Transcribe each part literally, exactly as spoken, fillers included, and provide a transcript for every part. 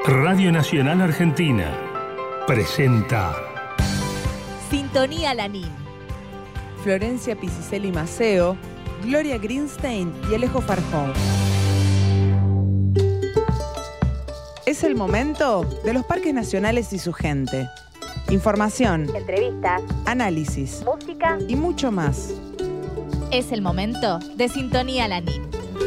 Radio Nacional Argentina presenta Sintonía Lanín. Florencia Piciselli Maceo, Gloria Greenstein y Alejo Farjón. Es el momento de los parques nacionales y su gente. Información, Entrevistas, análisis, música y mucho más. Es el momento de Sintonía Lanín.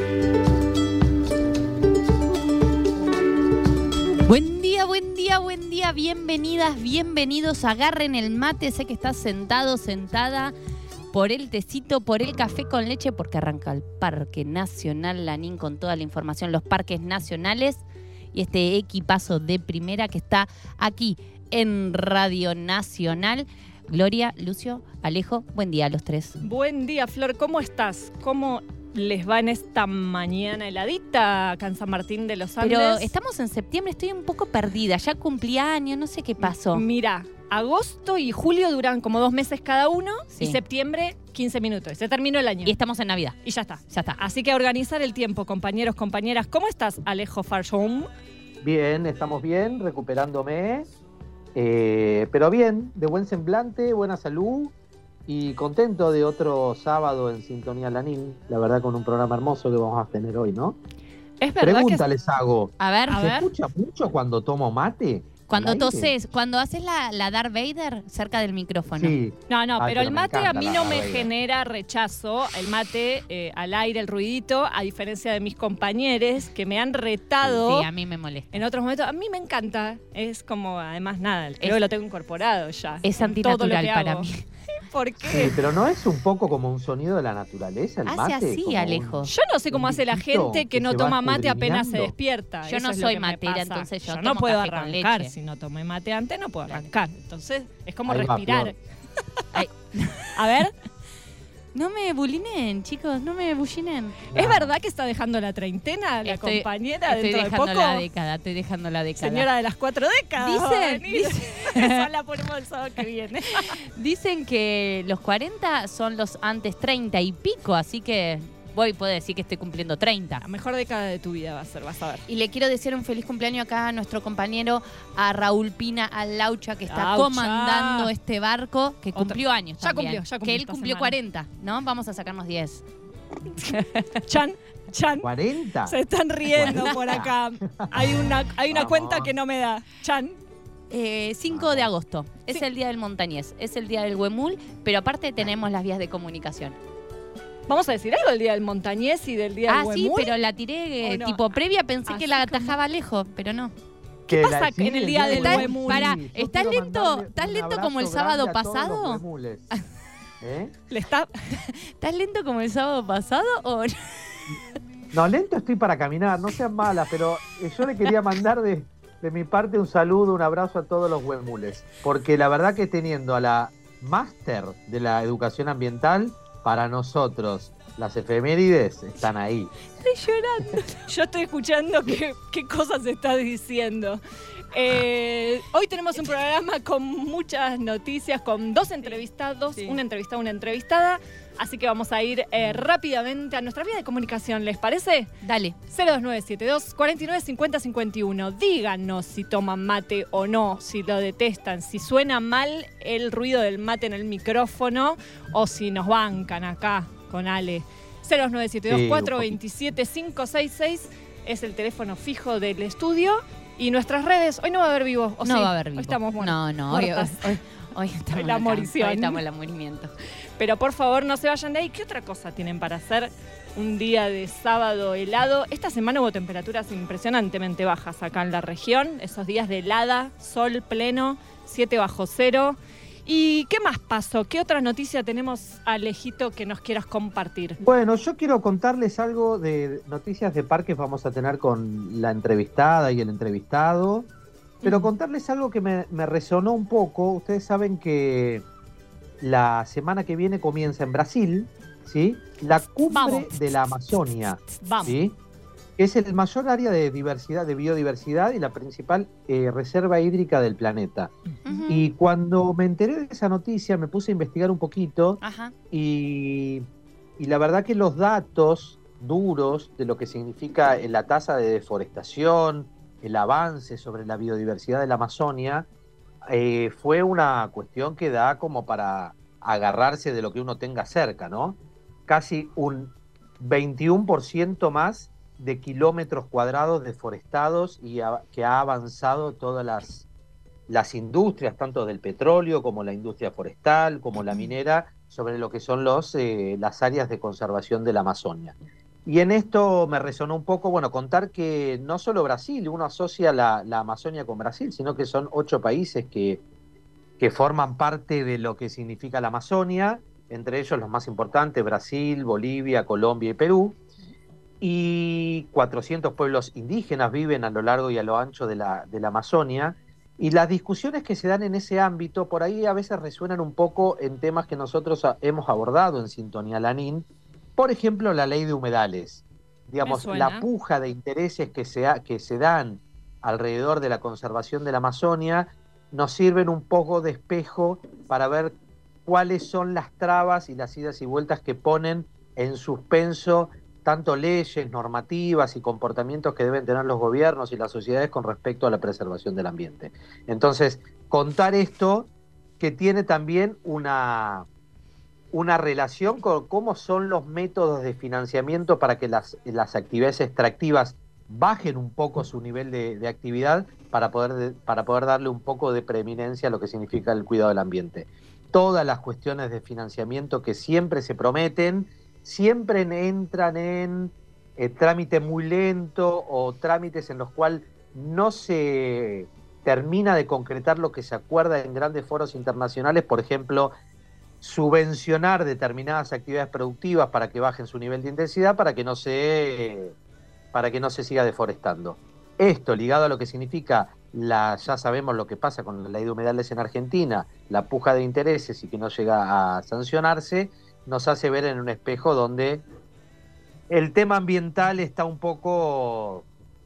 Buen día, buen día, buen día. Bienvenidas, bienvenidos. Agarren el mate. Sé que estás sentado, sentada por el tecito, por el café con leche, porque arranca el Parque Nacional Lanín con toda la información, los parques nacionales y este equipazo de primera que está aquí en Radio Nacional. Gloria, Lucio, Alejo, buen día a los tres. Buen día, Flor, ¿cómo estás? ¿Cómo les va en esta mañana heladita acá en San Martín de los Andes? Pero estamos en septiembre, estoy un poco perdida, ya cumplí años, no sé qué pasó. Mira, agosto y julio duran como dos meses cada uno, Sí. y septiembre quince minutos. Se terminó el año. Y estamos en Navidad. Y ya está. Ya está. Así que a organizar el tiempo, compañeros, compañeras. ¿Cómo estás, Alejo Farjón? Bien, estamos bien, recuperándome, eh, pero bien, de buen semblante, buena salud y contento de otro sábado en Sintonía Lanín, la verdad con un programa hermoso que vamos a tener hoy, ¿no? Es verdad Pregunta que... les hago, A ver, A ¿se ver. escucha mucho cuando tomo mate? cuando al aire? toses, cuando haces la, la Darth Vader cerca del micrófono. Sí. No, no, Ay, pero el pero me mate a encanta mí la no me barriga. genera rechazo. El mate eh, al aire, el ruidito, a diferencia de mis compañeros que me han retado Sí, a mí me molesta. en otros momentos. A mí me encanta. Es como, además, nada, creo Es- que lo tengo incorporado ya. Es en todo lo antinatural que para hago. mí. ¿Por qué? Sí, pero ¿no es un poco como un sonido de la naturaleza el Hace mate? así, Como un- Alejo. Yo no sé cómo un hace la bichito gente que que no se va toma mate apenas se escudriñando. despierta. Yo Eso no es lo soy que me matera, pasa. entonces yo no tomo puedo café con arrancar. leche. Si no tomé mate antes, no puedo Claro. arrancar. Entonces, es como Ahí va, respirar. Ay. A ver, No me bulinen, chicos, no me bullinen. ¿es No. verdad que está dejando la treintena la Estoy- compañera Estoy dentro de dejando poco? la década, estoy dejando la década. Señora de las cuatro décadas. va a Dicen, venir. dicen- Esa la ponemos el sábado que viene. Dicen que los cuarenta son los antes treinta y pico, así que voy, puedo decir que estoy cumpliendo treinta. La mejor década de tu vida va a ser, vas a ver. Y le quiero decir un feliz cumpleaños acá a nuestro compañero, a Raúl Pina, a Laucha, que está Laucha. comandando este barco, que Otra- cumplió años Ya también. cumplió, ya cumplió Que él esta cumplió semana. cuarenta, ¿no? Vamos a sacarnos diez. Chan, Chan. ¿cuarenta? Se están riendo por acá. Hay una, hay una Vamos. cuenta que no me da. Chan. Eh, cinco de agosto, es Sí. el día del montañés, es el día del huemul, pero aparte tenemos las vías de comunicación. Vamos a decir algo del día del montañés y del día Ah, del sí, huemul. pero la tiré eh, ¿O no? tipo previa, pensé Así que la como- atajaba lejos, pero no. ¿Qué pasa en el día del huemul? Pará, Yo ¿estás quiero lento- mandarle estás un lento como el abrazo sábado grande a todos los pasado? huemules. ¿Eh? Le está... ¿Estás lento como el sábado pasado o no? No, lento estoy para caminar, no sean malas, pero eh, yo le quería mandar de, de mi parte un saludo, un abrazo a todos los huemules, porque la verdad que teniendo a la máster de la educación ambiental, para nosotros las efemérides están ahí. Estoy llorando. Yo estoy escuchando qué, qué cosas estás diciendo. Eh, hoy tenemos un programa con muchas noticias, con dos entrevistados, Sí. una entrevistada, una entrevistada. Así que vamos a ir eh, rápidamente a nuestra vía de comunicación, ¿les parece? Dale. cero dos nueve siete dos, cuatro nueve cinco cero cinco uno. Díganos si toman mate o no, si lo detestan, si suena mal el ruido del mate en el micrófono o si nos bancan acá con Ale. cero dos nueve siete dos, cuatro dos siete, cinco seis seis es el teléfono fijo del estudio. Y nuestras redes, hoy no va a haber vivo, ¿o no sí? va a haber vivo. Hoy estamos, bueno, no, no, hoy, hoy, muertas. hoy, hoy estamos La acá. morición. Hoy estamos en la morimiento. Pero por favor, no se vayan de ahí. ¿Qué otra cosa tienen para hacer un día de sábado helado? Esta semana hubo temperaturas impresionantemente bajas acá en la región. Esos días de helada, sol pleno, siete bajo cero. ¿Y qué más pasó? ¿Qué otra noticia tenemos, Alejito, que nos quieras compartir? Bueno, yo quiero contarles algo de noticias de parques, vamos a tener con la entrevistada y el entrevistado, pero Mm. contarles algo que me, me resonó un poco. Ustedes saben que la semana que viene comienza en Brasil, ¿sí? La cumbre Vamos. de la Amazonia, Vamos. ¿sí? Es el mayor área de diversidad, de biodiversidad y la principal eh, reserva hídrica del planeta. Ujú. Y cuando me enteré de esa noticia me puse a investigar un poquito Ajá. y, y la verdad que los datos duros de lo que significa la tasa de deforestación, el avance sobre la biodiversidad de la Amazonia, eh, fue una cuestión que da como para agarrarse de lo que uno tenga cerca, ¿no? Casi un veintiuno por ciento más de kilómetros cuadrados deforestados y a, que ha avanzado todas las, las industrias, tanto del petróleo como la industria forestal, como la minera, sobre lo que son los, eh, las áreas de conservación de la Amazonia. Y en esto me resonó un poco, bueno, contar que no solo Brasil, uno asocia la, la Amazonia con Brasil, sino que son ocho países que, que forman parte de lo que significa la Amazonia, entre ellos los más importantes, Brasil, Bolivia, Colombia y Perú, y cuatrocientos pueblos indígenas viven a lo largo y a lo ancho de la, de la Amazonia, y las discusiones que se dan en ese ámbito, por ahí a veces resuenan un poco en temas que nosotros hemos abordado en Sintonía Lanín. Por ejemplo, la ley de humedales. Digamos, la puja de intereses que se, ha, que se dan alrededor de la conservación de la Amazonia nos sirven un poco de espejo para ver cuáles son las trabas y las idas y vueltas que ponen en suspenso tanto leyes, normativas y comportamientos que deben tener los gobiernos y las sociedades con respecto a la preservación del ambiente. Entonces, contar esto que tiene también una... una relación con cómo son los métodos de financiamiento para que las, las actividades extractivas bajen un poco su nivel de, de actividad para poder, de, para poder darle un poco de preeminencia a lo que significa el cuidado del ambiente. Todas las cuestiones de financiamiento que siempre se prometen, siempre entran en eh, trámite muy lento o trámites en los cuales no se termina de concretar lo que se acuerda en grandes foros internacionales, por ejemplo, subvencionar determinadas actividades productivas para que bajen su nivel de intensidad para que no se, para que no se siga deforestando. Esto ligado a lo que significa, la, ya sabemos lo que pasa con la ley de humedales en Argentina, la puja de intereses y que no llega a sancionarse, nos hace ver en un espejo donde el tema ambiental está un poco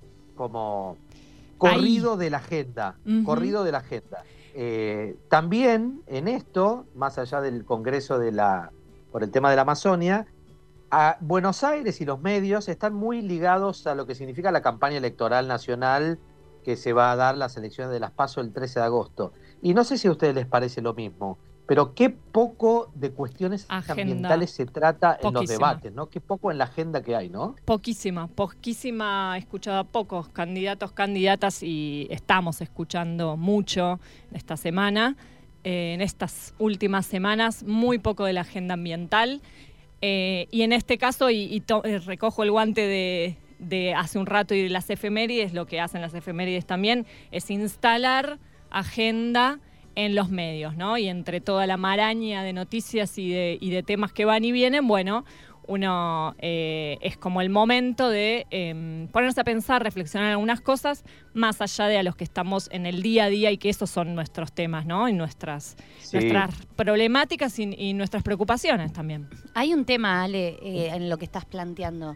como corrido Ahí. de la agenda, uh-huh. corrido de la agenda. Eh, también en esto, más allá del Congreso de la, por el tema de la Amazonia, a Buenos Aires y los medios están muy ligados a lo que significa la campaña electoral nacional que se va a dar las elecciones de las PASO el trece de agosto. Y no sé si a ustedes les parece lo mismo, pero qué poco de cuestiones agenda. ambientales se trata Poquísima. en los debates, ¿no? Qué poco en la agenda que hay, ¿no? Poquísima, poquísima, he escuchado a pocos candidatos, candidatas y estamos escuchando mucho esta semana, eh, en estas últimas semanas, muy poco de la agenda ambiental. Eh, y en este caso, y, y to- recojo el guante de, de hace un rato y de las efemérides, lo que hacen las efemérides también es instalar agenda en los medios, ¿no? Y entre toda la maraña de noticias y de, y de temas que van y vienen, bueno, uno eh, es como el momento de eh, ponerse a pensar, reflexionar algunas cosas, más allá de a los que estamos en el día a día y que esos son nuestros temas, ¿no? Y nuestras, sí. nuestras problemáticas y, y nuestras preocupaciones también. Hay un tema, Ale, eh, en lo que estás planteando.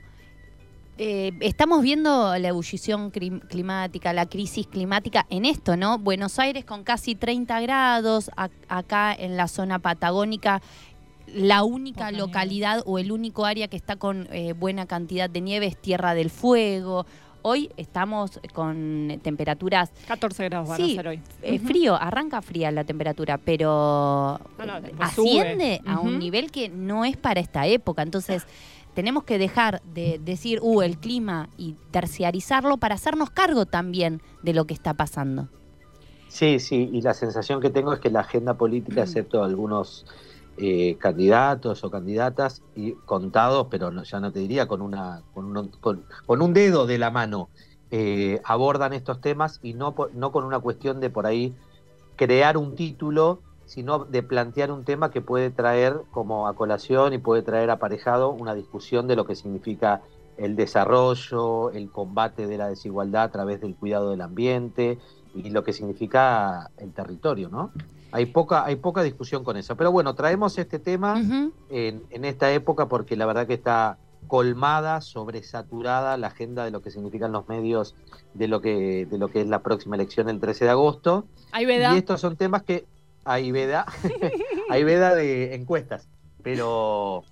Eh, estamos viendo la ebullición climática, la crisis climática en esto, ¿no? Buenos Aires con casi treinta grados, a, acá en la zona patagónica, la única Poca localidad nieve. o el único área que está con eh, buena cantidad de nieve es Tierra del Fuego. Hoy estamos con temperaturas... catorce grados van sí, a ser hoy. Eh, uh-huh. Frío, arranca fría la temperatura, pero no, no, asciende sube. a uh-huh. un nivel que no es para esta época. Entonces... tenemos que dejar de decir, uh, el clima y terciarizarlo para hacernos cargo también de lo que está pasando. Sí, sí, y la sensación que tengo es que la agenda política, excepto algunos eh, candidatos o candidatas, y contados, pero no, ya no te diría con, una, con, uno, con, con un dedo de la mano, eh, abordan estos temas y no, no con una cuestión de por ahí crear un título, sino de plantear un tema que puede traer como a colación y puede traer aparejado una discusión de lo que significa el desarrollo, el combate de la desigualdad a través del cuidado del ambiente y lo que significa el territorio, ¿no? Hay poca, hay poca discusión con eso. Pero bueno, traemos este tema uh-huh. en, en esta época porque la verdad que está colmada, sobresaturada la agenda de lo que significan los medios de lo que, de lo que es la próxima elección el trece de agosto. Hay veda. Y estos son temas que... Hay veda, hay veda de encuestas, pero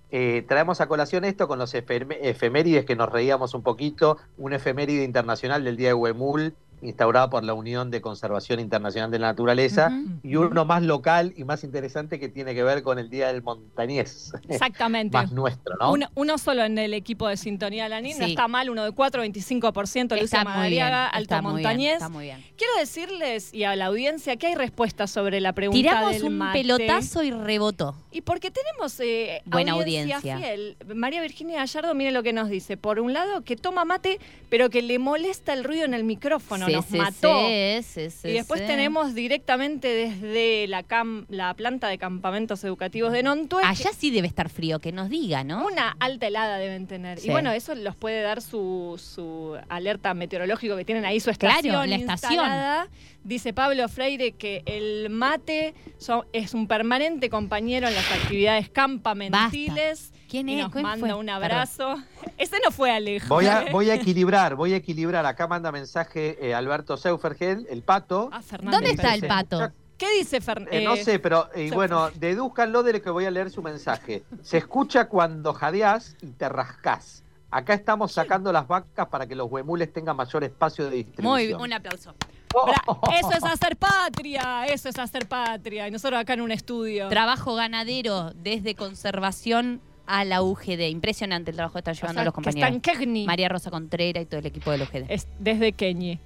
eh, traemos a colación esto con los efem- efemérides que nos reíamos un poquito, un efeméride internacional del Día de Huemul, instaurado por la Unión de Conservación Internacional de la Naturaleza, Ujú. y uno más local y más interesante que tiene que ver con el Día del Montañés. Exactamente. Más nuestro, ¿no? Uno, uno solo en el equipo de Sintonía Lanín, no Sí. está mal, uno de cuatro, veinticinco por ciento, Lucia Está muy bien, Madariaga, Alto está muy bien, Montañés. está muy bien. Quiero decirles y a la audiencia que hay respuestas sobre la pregunta Tiramos del un mate. pelotazo y rebotó. Y porque tenemos eh, Buena audiencia, audiencia. fiel. María Virginia Gallardo, mire lo que nos dice. Por un lado, que toma mate, pero que le molesta el ruido en el micrófono. Sí, nos sí, mató. sí, sí, sí, Y después sí. tenemos directamente desde la, cam- la planta de campamentos educativos de Nontue. Allá sí debe estar frío, que nos diga, ¿no? Una alta helada deben tener. Sí. Y bueno, eso los puede dar su, su alerta meteorológico que tienen ahí, su estación Claro, la estación. instalada. Dice Pablo Freire que el mate son- es un permanente compañero en las actividades campamentiles. ¿Quién Y es? nos ¿Quién manda fue? un abrazo. Ese no fue Alejo. Voy a, voy a equilibrar, voy a equilibrar. Acá manda mensaje eh, Alberto Seufergel, el pato. Ah, Fernández. ¿Dónde está el Se pato? escucha- ¿Qué dice Fernández? eh, no sé, pero eh, se- bueno, dedúzcanlo de lo que voy a leer su mensaje. Se escucha cuando jadeás y te rascás. Acá estamos sacando las vacas para que los huemules tengan mayor espacio de distribución. Muy bien, un aplauso. Eso es hacer patria, eso es hacer patria. Y nosotros acá en un estudio. Trabajo ganadero desde conservación a la U G D. Impresionante el trabajo que están O llevando sea, los que está en compañeros. Kegni. María Rosa Contreras y todo el equipo de la U G D. Es desde Keñi.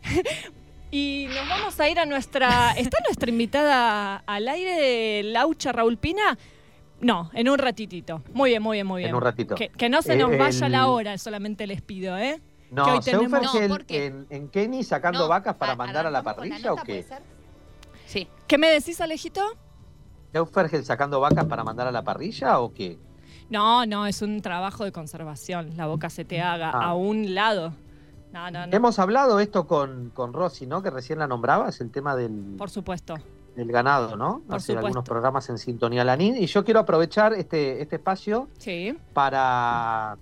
Y nos vamos a ir a nuestra... ¿Está nuestra invitada al aire, Laucha Raúl Pina? No, en un ratitito. Muy bien, muy bien, muy bien. En un ratito. Que, que no se Eh, nos vaya el- la hora, solamente les pido, ¿eh? que No, hoy tenemos- Seufergel No, ¿por qué? en, en Kenny sacando No, vacas para a- mandar a la ¿arrancamos con parrilla o nota, qué? puede ser? Sí. ¿Qué me decís, Alejito? ¿Seufergel sacando vacas para mandar a la parrilla o qué? No, no, es un trabajo de conservación. La boca se te haga Ah. a un lado. No, no, no. Hemos hablado esto con, con Rosy, ¿no? Que recién la nombrabas, el tema del, Por supuesto. del ganado, ¿no? Por Hace supuesto. algunos programas en Sintonía Lanín. Y yo quiero aprovechar este, este espacio Sí. para...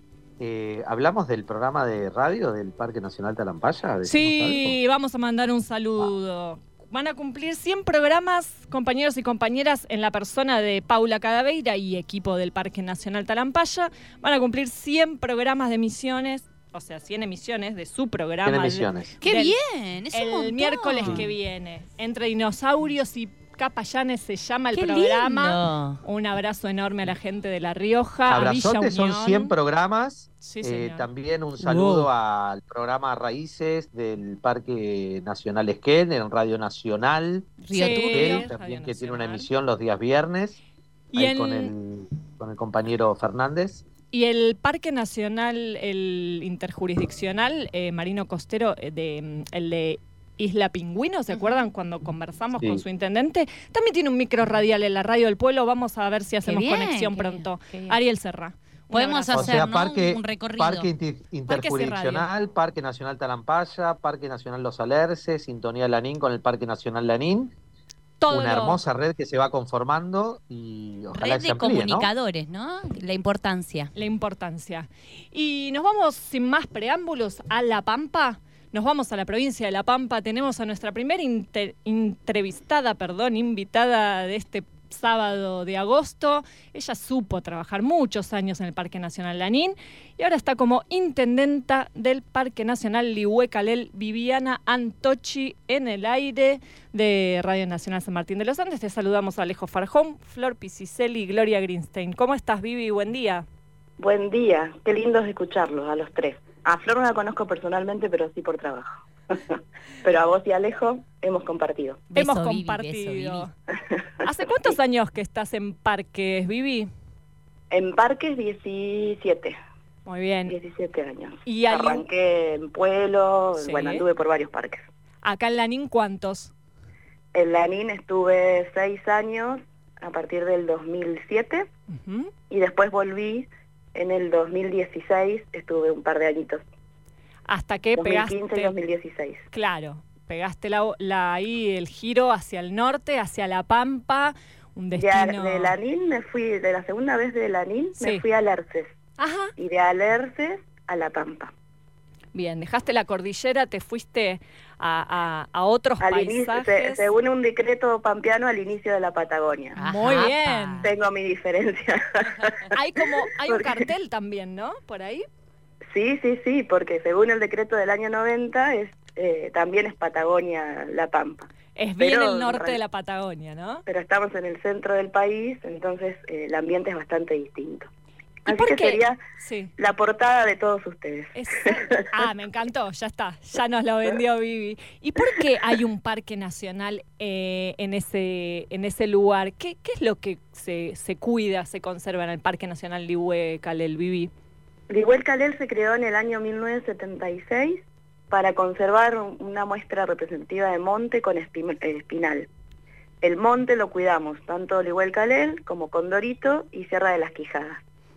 eh, ¿hablamos del programa de radio del Parque Nacional Talampaya? ¿Decimos Sí, vamos a mandar un saludo. Van a cumplir cien programas, compañeros y compañeras, en la persona de Paula Cadaveira y equipo del Parque Nacional Talampaya. Van a cumplir cien programas de emisiones, o sea, cien emisiones de su programa. Tiene de- emisiones. ¡Qué Del- bien! Es un el montón. miércoles que viene. Entre dinosaurios y capayanes se llama el ¡Qué programa. lindo! Un abrazo enorme a la gente de La Rioja, a Villa Abrazote, son Unión. cien programas. Sí, Eh, señor. también un saludo Wow. al programa Raíces del Parque Nacional Esquel, en Radio Nacional, Río Sí. Turbio. que Radio también que tiene una Nacional. emisión los días viernes, Y ahí en- con, el, con el compañero Fernández. Y el Parque Nacional, el interjurisdiccional eh, Marino Costero, eh, de, mm, el de Isla Pingüino, ¿se acuerdan cuando conversamos Sí. con su intendente? También tiene un micro radial en la radio del pueblo, vamos a ver si hacemos bien, conexión qué pronto. bien, qué bien. Ariel Serra. un Podemos abrazo. O hacer sea, ¿no? parque, un recorrido. parque inter- interjurisdiccional, Parque Nacional Talampaya, Parque Nacional Los Alerces, Sintonía Lanín con el Parque Nacional Lanín. Todo Una lo- hermosa red que se va conformando y ojalá Red se de amplíe, ¿no? comunicadores, ¿no? La importancia. la importancia. Y nos vamos sin más preámbulos a La Pampa. Nos vamos a la provincia de La Pampa. Tenemos a nuestra primera inter- entrevistada, perdón, invitada de este sábado de agosto. Ella supo trabajar muchos años en el Parque Nacional Lanín y ahora está como intendenta del Parque Nacional Lihuecalel, Viviana Antochi, en el aire de Radio Nacional San Martín de los Andes. Te saludamos a Alejo Farjón, Flor Pisicelli y Gloria Greenstein. ¿Cómo estás, Vivi? Buen día. Buen día, qué lindo es escucharlos a los tres. A Flor no la conozco personalmente, pero sí por trabajo. Pero a vos y a Alejo hemos compartido. Beso, Hemos Vivi, compartido. beso, ¿Hace cuántos años que estás en parques, Vivi? En parques diecisiete, Muy bien. diecisiete años. ¿Y al- Arranqué en Pueblo, Sí. bueno, anduve por varios parques. Acá en Lanín, ¿cuántos? En Lanín estuve seis años a partir del dos mil siete Ujú. y después volví en el dos mil dieciséis, estuve un par de añitos. Hasta que dos mil quince y pegaste, dos mil dieciséis. claro, pegaste la, la- ahí el giro hacia el norte, hacia La Pampa, un De, destino... de Lanín me fui, de la segunda vez de Lanín Sí. me fui a Alerces Ajá, y de Alerces a La Pampa. Bien, dejaste la cordillera, te fuiste a, a, a otros Al inicio, paisajes. se- según un decreto pampeano, al inicio de la Patagonia. Ajá, Muy pa. bien. Tengo mi diferencia. Hay como, hay un Porque- cartel también, ¿no? Por ahí. Sí, sí, sí, porque según el decreto del año noventa, es, eh, también es Patagonia La Pampa. Es bien Pero el norte en real- de la Patagonia, ¿no? Pero estamos en el centro del país, entonces eh, el ambiente es bastante distinto. ¿Y Así por que qué? sería Sí. la portada de todos ustedes. Es- Ah, me encantó, ya está, ya nos lo vendió Vivi. ¿Y por qué hay un parque nacional eh, en ese en ese lugar? ¿Qué, qué es lo que se, se cuida, se conserva en el Parque Nacional Lihue Calel, Vivi? Lihue Calel se creó en el año mil novecientos setenta y seis para conservar un- una muestra representativa de monte con espi- eh, espinal. El monte lo cuidamos, tanto Lihue Calel como Condorito y Sierra de las Quijadas.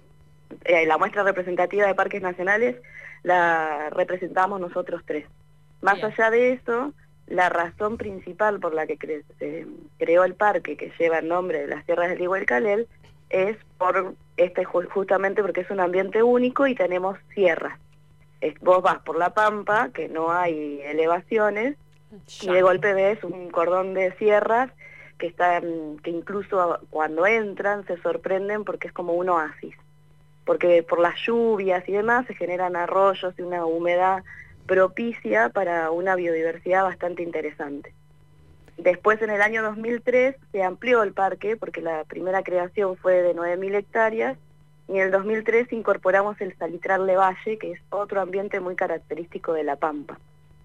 Eh, la muestra representativa de parques nacionales la representamos nosotros tres. Más Bien. allá de eso, la razón principal por la que cre- se creó el parque, que lleva el nombre de las Sierras del Lihue Calel, es por este ju- justamente porque es un ambiente único y tenemos sierras. Es- vos vas por la Pampa, que no hay elevaciones, y de golpe ves un cordón de sierras que están, que incluso cuando entran se sorprenden porque es como un oasis, porque por las lluvias y demás se generan arroyos y una humedad propicia para una biodiversidad bastante interesante. Después, en el año dos mil tres, se amplió el parque porque la primera creación fue de nueve mil hectáreas y en el dos mil tres incorporamos el Salitral de Valle, que es otro ambiente muy característico de La Pampa.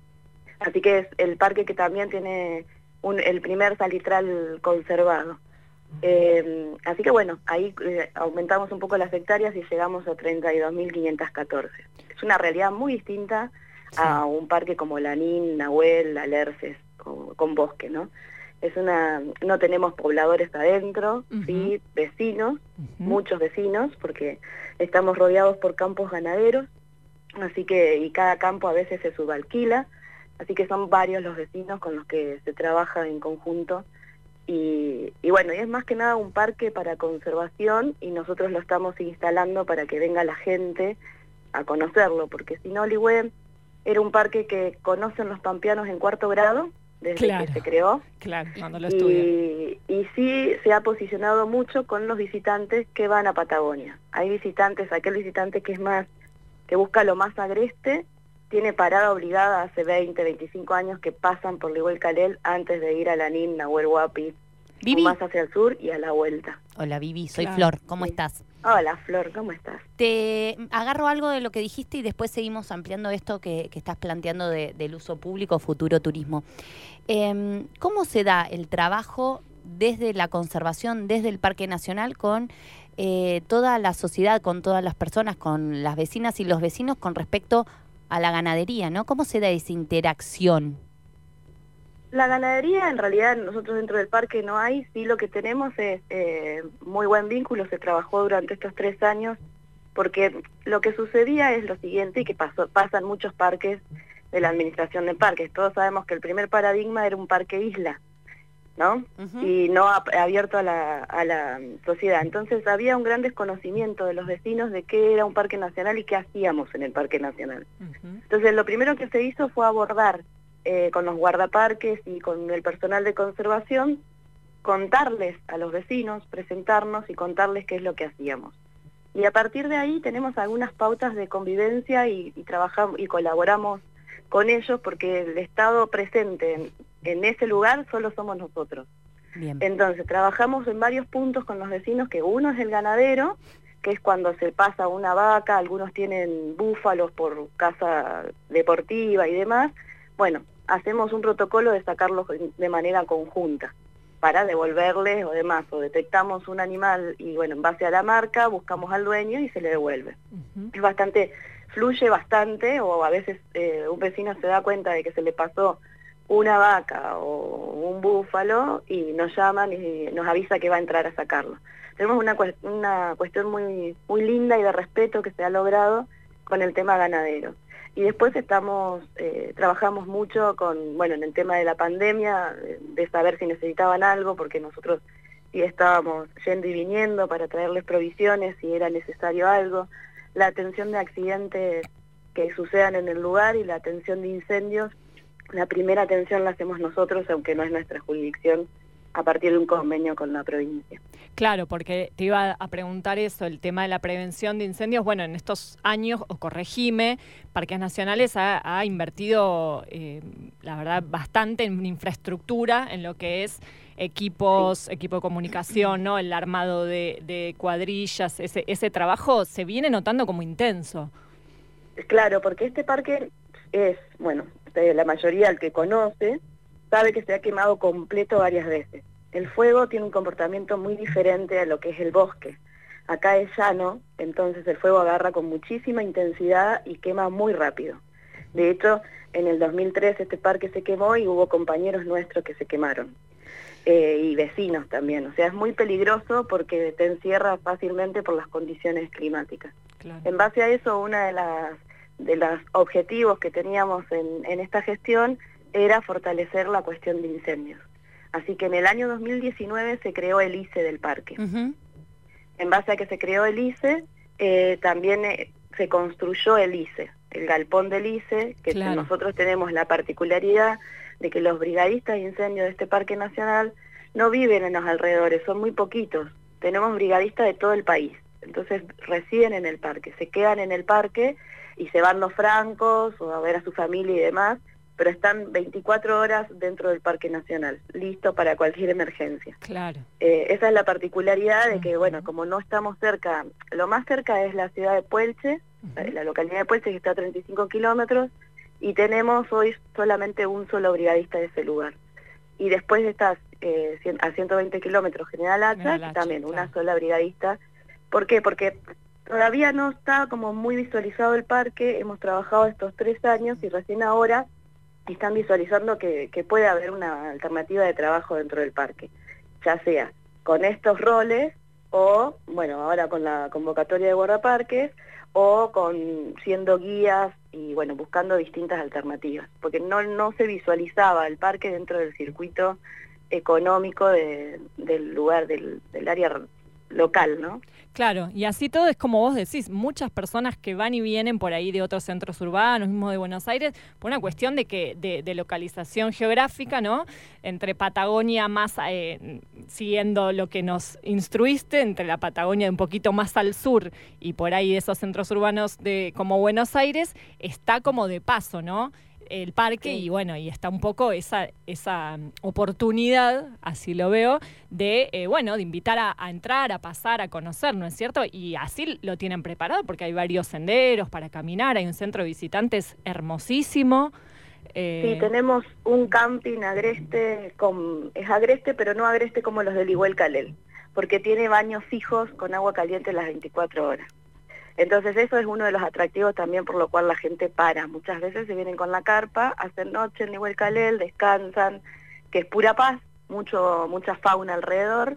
Así que es el parque que también tiene un- el primer salitral conservado. Eh, así que bueno, ahí eh, aumentamos un poco las hectáreas y llegamos a treinta y dos mil quinientas catorce. Es una realidad muy distinta a un parque como Lanín, Nahuel, Alerces, o, con bosque, ¿no? Es una, no tenemos pobladores adentro, Ujú. sí, vecinos, Ujú. muchos vecinos, porque estamos rodeados por campos ganaderos, así que, y cada campo a veces se subalquila, así que son varios los vecinos con los que se trabaja en conjunto. Y, y bueno, y es más que nada un parque para conservación y nosotros lo estamos instalando para que venga la gente a conocerlo, porque si no, Lihue era un parque que conocen los pampeanos en cuarto grado, desde Claro. que se creó, Claro, cuando lo estudian. y, y sí se ha posicionado mucho con los visitantes que van a Patagonia. Hay visitantes, aquel visitante que es más, que busca lo más agreste, tiene parada obligada hace veinte, veinticinco años que pasan por Lihue Calel antes de ir a Lanín, Nahuel Huapi, Vivi. más hacia el sur y a la vuelta. Hola Vivi, soy Claro. Flor, ¿cómo Sí. estás? Hola Flor, ¿cómo estás? Te agarro algo de lo que dijiste y después seguimos ampliando esto que, que estás planteando de- del uso público, futuro turismo. Em, ¿Cómo se da el trabajo desde la conservación, desde el Parque Nacional con eh, toda la sociedad, con todas las personas, con las vecinas y los vecinos con respecto a la ganadería, ¿no? ¿Cómo se da esa interacción? La ganadería, en realidad, nosotros dentro del parque no hay, sí lo que tenemos es eh, muy buen vínculo, se trabajó durante estos tres años, porque lo que sucedía es lo siguiente, y que pasó, pasa en muchos parques de la administración de parques. Todos sabemos que el primer paradigma era un parque isla, ¿no? Ujú. Y no ap- abierto a la, a la sociedad. Entonces había un gran desconocimiento de los vecinos de qué era un parque nacional y qué hacíamos en el parque nacional. Ujú. Entonces lo primero que se hizo fue abordar eh, con los guardaparques y con el personal de conservación, contarles a los vecinos, presentarnos y contarles qué es lo que hacíamos. Y a partir de ahí tenemos algunas pautas de convivencia y, y trabajamos y colaboramos con ellos porque el Estado presente en, en ese lugar solo somos nosotros. Bien. Entonces, trabajamos en varios puntos con los vecinos, que uno es el ganadero, que es cuando se pasa una vaca, algunos tienen búfalos por casa deportiva y demás. Bueno, hacemos un protocolo de sacarlos de manera conjunta para devolverles o demás, o detectamos un animal y bueno, en base a la marca, buscamos al dueño y se le devuelve. Ujú. Es bastante, fluye bastante, o a veces eh, un vecino se da cuenta de que se le pasó una vaca o un búfalo y nos llaman y nos avisa que va a entrar a sacarlo. Tenemos una, cuest- una cuestión muy, muy linda y de respeto que se ha logrado con el tema ganadero. Y después estamos, eh, trabajamos mucho con, bueno, en el tema de la pandemia, de, de saber si necesitaban algo, porque nosotros sí estábamos yendo y viniendo para traerles provisiones si era necesario algo. La atención de accidentes que sucedan en el lugar, y la atención de incendios, la primera atención la hacemos nosotros, aunque no es nuestra jurisdicción, a partir de un convenio con la provincia. Claro, porque te iba a preguntar eso, el tema de la prevención de incendios. Bueno, en estos años, o corregime, Parques Nacionales ha, ha invertido, eh, la verdad, bastante en infraestructura, en lo que es equipos, sí. equipo de comunicación, ¿no? El armado de, de cuadrillas, ese, ese trabajo se viene notando como intenso. Claro, porque este parque es, bueno, la mayoría, el que conoce, sabe que se ha quemado completo varias veces. El fuego tiene un comportamiento muy diferente a lo que es el bosque. Acá es llano, entonces el fuego agarra con muchísima intensidad y quema muy rápido. De hecho, en el dos mil tres este parque se quemó y hubo compañeros nuestros que se quemaron. Eh, y vecinos también. O sea, es muy peligroso porque te encierra fácilmente por las condiciones climáticas. Claro. En base a eso, una de las de los objetivos que teníamos en, en esta gestión era fortalecer la cuestión de incendios. Así que en el año dos mil diecinueve se creó el I C E del parque. Uh-huh. En base a que se creó el I C E, eh, también eh, se construyó el I C E, el galpón del I C E, que claro. nosotros tenemos la particularidad de que los brigadistas de incendios de este parque nacional no viven en los alrededores, son muy poquitos. Tenemos brigadistas de todo el país, entonces residen en el parque, se quedan en el parque y se van los francos o a ver a su familia y demás, pero están veinticuatro horas dentro del Parque Nacional, listo para cualquier emergencia. Claro. Eh, esa es la particularidad de que, bueno, como no estamos cerca, lo más cerca es la ciudad de Puelche, uh-huh. la localidad de Puelche, que está a treinta y cinco kilómetros, y tenemos hoy solamente un solo brigadista de ese lugar. Y después estás eh, a ciento veinte kilómetros General Hacha, General Hacha también claro. una sola brigadista. ¿Por qué? Porque todavía no está como muy visualizado el parque, hemos trabajado estos tres años y recién ahora están visualizando que, que puede haber una alternativa de trabajo dentro del parque, ya sea con estos roles o, bueno, ahora con la convocatoria de guardaparques o con siendo guías y, bueno, buscando distintas alternativas, porque no, no se visualizaba el parque dentro del circuito económico de, del lugar, del, del área local, ¿no? Claro, y así todo es como vos decís, muchas personas que van y vienen por ahí de otros centros urbanos, mismo de Buenos Aires, por una cuestión de que de, de localización geográfica, ¿no? Entre Patagonia más, eh, siguiendo lo que nos instruiste, entre la Patagonia un poquito más al sur y por ahí esos centros urbanos de como Buenos Aires, está como de paso, ¿no? El parque sí. y bueno, y está un poco esa esa oportunidad, así lo veo, de eh, bueno, de invitar a, a entrar, a pasar, a conocer, ¿no es cierto? Y así lo tienen preparado porque hay varios senderos para caminar, hay un centro de visitantes hermosísimo. Eh... Sí, tenemos un camping agreste, con, es agreste, pero no agreste como los del Iguel Calel, porque tiene baños fijos con agua caliente las veinticuatro horas. Entonces eso es uno de los atractivos también por lo cual la gente para. Muchas veces se vienen con la carpa, hacen noche en Iguel Calel, descansan, que es pura paz, mucho mucha fauna alrededor,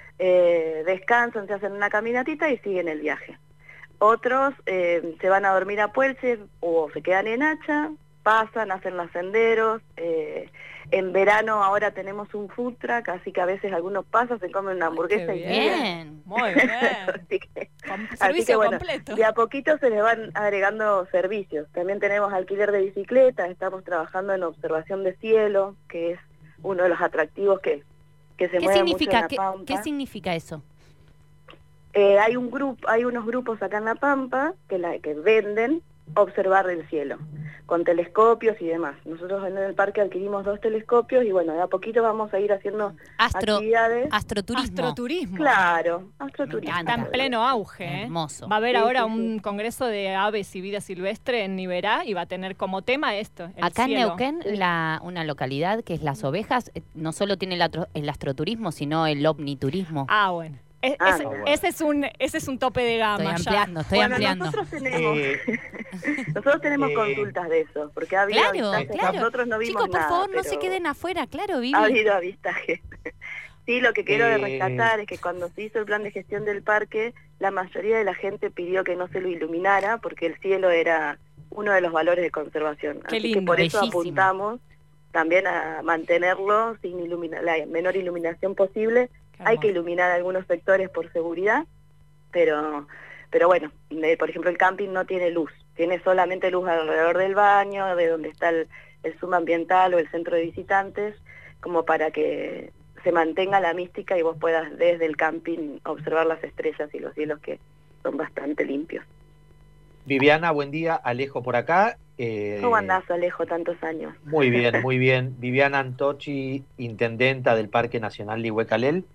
eh, descansan, se hacen una caminatita y siguen el viaje. Otros eh, se van a dormir a Puelche o se quedan en Hacha, pasan, hacen los senderos. Eh, en verano ahora tenemos un food truck, así que a veces algunos pasan, se comen una hamburguesa. Ay, y bien, muy bien. así que, Com- así que bueno, completo. de a poquito se les van agregando servicios. También tenemos alquiler de bicicletas, estamos trabajando en observación de cielo, que es uno de los atractivos que, que se ¿Qué mueve mucho en significa, La qué, Pampa. ¿Qué significa eso? Eh, hay un grupo, hay unos grupos acá en La Pampa que, la, que venden observar el cielo, con telescopios y demás. Nosotros en el parque adquirimos dos telescopios y bueno, de a poquito vamos a ir haciendo Astro, actividades. Astroturismo. Astroturismo. Claro, astroturismo. Está en pleno auge. ¿eh? Hermoso. Va a haber sí, ahora sí, un sí. congreso de aves y vida silvestre en Niberá y va a tener como tema esto, el Acá cielo. en Neuquén, la, una localidad que es Las Ovejas, eh, no solo tiene el, atro, el astroturismo, sino el ovniturismo. Ah, bueno. Es, Ah, ese, bueno. ese, es un, ese es un tope de gama. Estoy ya. ampliando, estoy bueno, ampliando. nosotros tenemos, Eh, nosotros tenemos eh, consultas de eso, porque ha habido Claro, avistajes, claro. nosotros no vimos Chicos, por nada, favor, no pero se queden afuera, claro, Vivi. ha habido avistajes. Sí, lo que quiero Eh, rescatar es que cuando se hizo el plan de gestión del parque, la mayoría de la gente pidió que no se lo iluminara porque el cielo era uno de los valores de conservación. Qué Así lindo, que por eso bellísimo. apuntamos también a mantenerlo sin ilumina la menor iluminación posible. Qué Hay que hermoso. iluminar algunos sectores por seguridad, pero pero bueno, eh, por ejemplo el camping no tiene luz, tiene solamente luz alrededor del baño, de donde está el, el zoom ambiental o el centro de visitantes, como para que se mantenga la mística y vos puedas desde el camping observar las estrellas y los cielos que son bastante limpios. Viviana, buen día, Alejo por acá. Eh, ¿Cómo andás, Alejo, tantos años? Muy bien, muy bien. Viviana Antochi, intendenta del Parque Nacional Lihue Calel.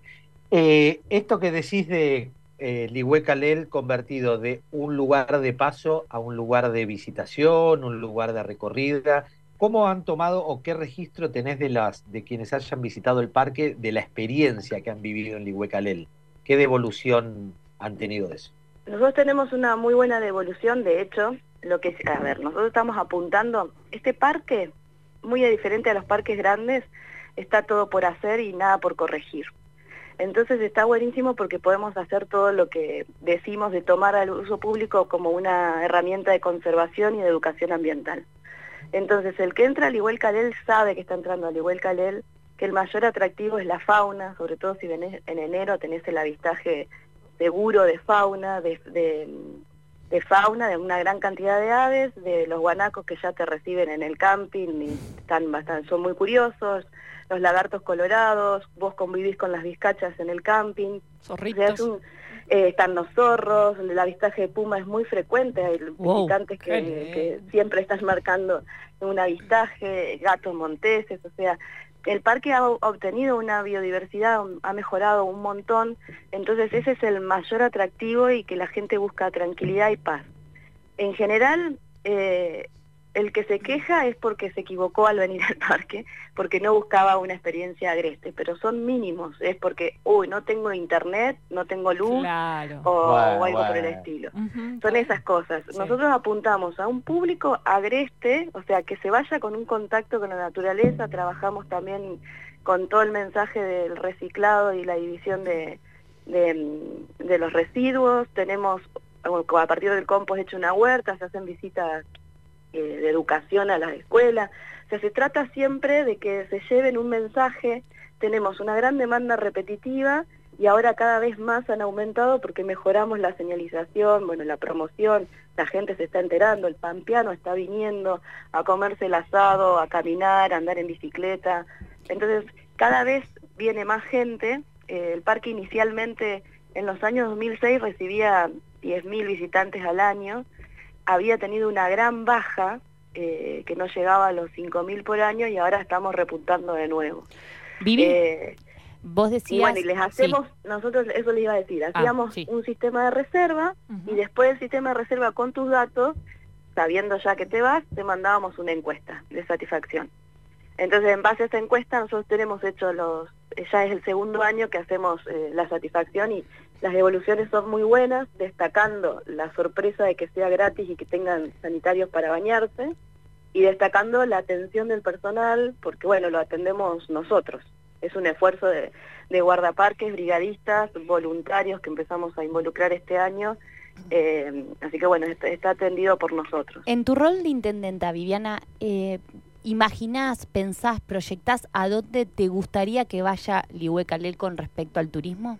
Eh, esto que decís de eh, Lihue Calel convertido de un lugar de paso a un lugar de visitación, un lugar de recorrida, ¿cómo han tomado o qué registro tenés de las de quienes hayan visitado el parque, de la experiencia que han vivido en Lihue Calel? ¿Qué devolución han tenido de eso? Nosotros tenemos una muy buena devolución, de hecho, lo que a ver, nosotros estamos apuntando, este parque, muy diferente a los parques grandes, está todo por hacer y nada por corregir. Entonces está buenísimo porque podemos hacer todo lo que decimos de tomar al uso público como una herramienta de conservación y de educación ambiental. Entonces el que entra a Lihue Calel sabe que está entrando a Lihue Calel, que el mayor atractivo es la fauna, sobre todo si venés en enero tenés el avistaje seguro de fauna, de, de, de fauna, de una gran cantidad de aves, de los guanacos que ya te reciben en el camping y están bastante, son muy curiosos, los lagartos colorados, vos convivís con las vizcachas en el camping, Zorritos. o sea, es un, eh, están los zorros, el avistaje de puma es muy frecuente, hay Wow, visitantes que, qué que siempre están marcando un avistaje, gatos monteses, o sea, el parque ha obtenido una biodiversidad, ha mejorado un montón, entonces ese es el mayor atractivo y que la gente busca tranquilidad y paz. En general, eh, el que se queja es porque se equivocó al venir al parque, porque no buscaba una experiencia agreste, pero son mínimos, es porque, uy, no tengo internet, no tengo luz, Claro. o, Bueno, o algo por el bueno. estilo. Ujú, Son esas cosas. Sí. Nosotros apuntamos a un público agreste, o sea, que se vaya con un contacto con la naturaleza. Trabajamos también con todo el mensaje del reciclado y la división de, de, de los residuos. Tenemos, a partir del compost, hecho una huerta, se hacen visitas eh, de educación a las escuelas. O sea, se trata siempre de que se lleven un mensaje. Tenemos una gran demanda repetitiva y ahora cada vez más han aumentado porque mejoramos la señalización, bueno, la promoción, la gente se está enterando, el pampeano está viniendo a comerse el asado, a caminar, a andar en bicicleta. Entonces, cada vez viene más gente. Eh, el parque inicialmente, en los años dos mil seis, recibía diez mil visitantes al año. Había tenido una gran baja, eh, que no llegaba a los cinco mil por año, y ahora estamos repuntando de nuevo. Vivi, Eh, vos decías... y bueno, y les hacemos, sí. nosotros, eso les iba a decir, hacíamos sí. un sistema de reserva, Ujú. y después del sistema de reserva con tus datos, sabiendo ya que te vas, te mandábamos una encuesta de satisfacción. Entonces, en base a esta encuesta, nosotros tenemos hecho los, ya es el segundo año que hacemos eh, la satisfacción, y las devoluciones son muy buenas, destacando la sorpresa de que sea gratis y que tengan sanitarios para bañarse, y destacando la atención del personal, porque bueno, lo atendemos nosotros. Es un esfuerzo de, de guardaparques, brigadistas, voluntarios que empezamos a involucrar este año, eh, así que bueno, está, está atendido por nosotros. En tu rol de intendenta, Viviana, eh, ¿imaginás, pensás, proyectás a dónde te gustaría que vaya Lihue Calel con respecto al turismo?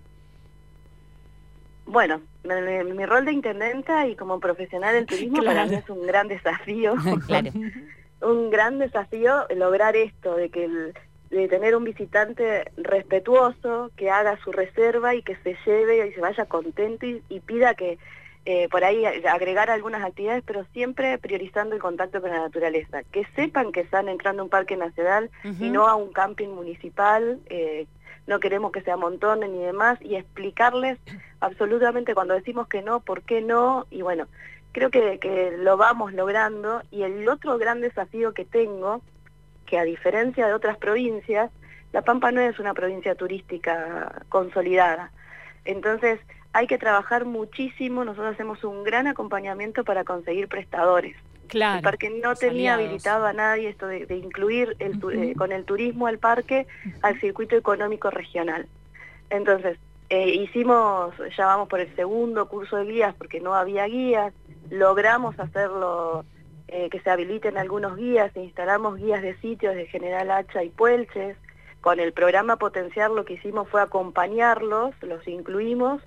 Bueno, mi, mi rol de intendenta y como profesional del turismo Claro. para mí es un gran desafío. Claro. Un gran desafío lograr esto, de que el, de tener un visitante respetuoso, que haga su reserva y que se lleve y se vaya contento y, y pida que eh, por ahí agregar algunas actividades, pero siempre priorizando el contacto con la naturaleza. Que sepan que están entrando a un parque nacional Ujú. y no a un camping municipal. Eh, no queremos que se amontonen y demás, y explicarles absolutamente cuando decimos que no, por qué no, y bueno, creo que, que lo vamos logrando. Y el otro gran desafío que tengo, que a diferencia de otras provincias, La Pampa no es una provincia turística consolidada, entonces hay que trabajar muchísimo. Nosotros hacemos un gran acompañamiento para conseguir prestadores. Claro. El parque no los tenía aliados. habilitado a nadie esto de, de incluir el, tu- Ujú. eh, con el turismo al parque al circuito económico regional. Entonces, eh, hicimos, ya vamos por el segundo curso de guías porque no había guías, logramos hacerlo, eh, que se habiliten algunos guías, e instalamos guías de sitios de General Hacha y Puelches. Con el programa Potenciar lo que hicimos fue acompañarlos, los incluimos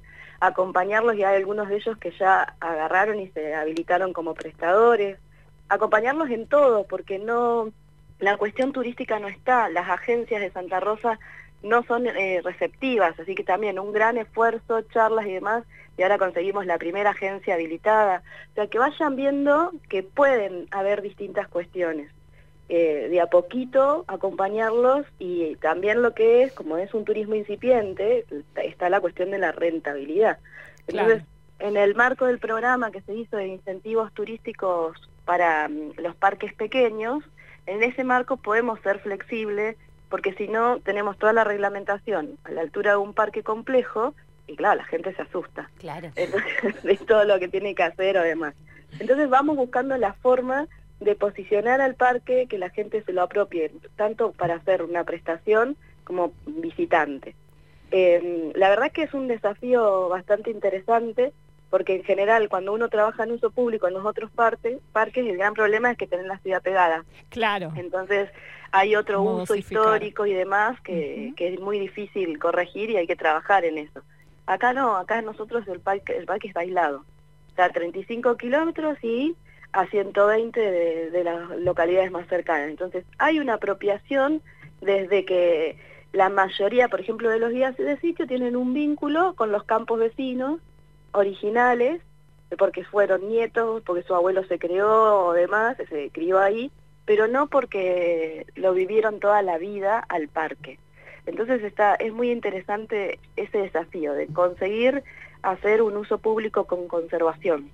acompañarlos, y hay algunos de ellos que ya agarraron y se habilitaron como prestadores, acompañarlos en todo, porque no, la cuestión turística no está, las agencias de Santa Rosa no son eh, receptivas, así que también un gran esfuerzo, charlas y demás, y ahora conseguimos la primera agencia habilitada, o sea, que vayan viendo que pueden haber distintas cuestiones. Eh, de a poquito acompañarlos, y también lo que es, como es un turismo incipiente, está la cuestión de la rentabilidad. Entonces, claro, en el marco del programa que se hizo de incentivos turísticos para um, los parques pequeños, en ese marco podemos ser flexibles, porque si no tenemos toda la reglamentación a la altura de un parque complejo, y claro, la gente se asusta. Claro. Entonces, de todo lo que tiene que hacer o demás. Entonces vamos buscando la forma de posicionar al parque, que la gente se lo apropie, tanto para hacer una prestación como visitante. Eh, la verdad es que es un desafío bastante interesante, porque en general cuando uno trabaja en uso público en los otros parques, parques el gran problema es que tienen la ciudad pegada. Claro. Entonces hay otro Como uso dosificar. histórico y demás que, uh-huh. que es muy difícil corregir y hay que trabajar en eso. Acá no, acá nosotros el parque, el parque está aislado. Está a treinta y cinco kilómetros y a ciento veinte de, de las localidades más cercanas. Entonces hay una apropiación desde que la mayoría, por ejemplo, de los guías de sitio tienen un vínculo con los campos vecinos originales, porque fueron nietos, porque su abuelo se creó o demás, se crió ahí, pero no porque lo vivieron toda la vida al parque. Entonces está, es muy interesante ese desafío de conseguir hacer un uso público con conservación.